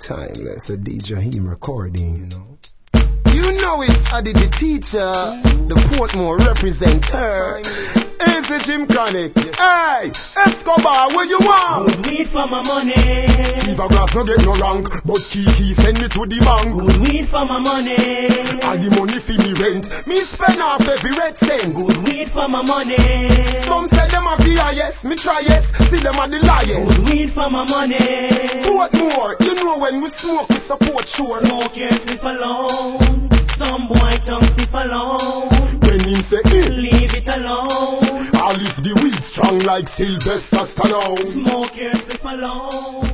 Timeless, a DJ him recording, you know. You know it's Adi the teacher, the Portmore representer. Is the Jim Chronic? Hey, Escobar, what you want? Good weed for my money. Fever glass no get no rank, but Kiki send me to the bank. Good weed for my money. All the money for me rent, me spend off every red cent. Good weed for my money. Some say them a VIS, me try yes, see them a the liars. Good weed for my money. Portmore, you know when we smoke we support sure. Smoke your spliff alone. Some boy tongue spliff alone. When him say leave it alone. I'll leave the weed strong like Sylvester Stallone. Smoke your spliff alone.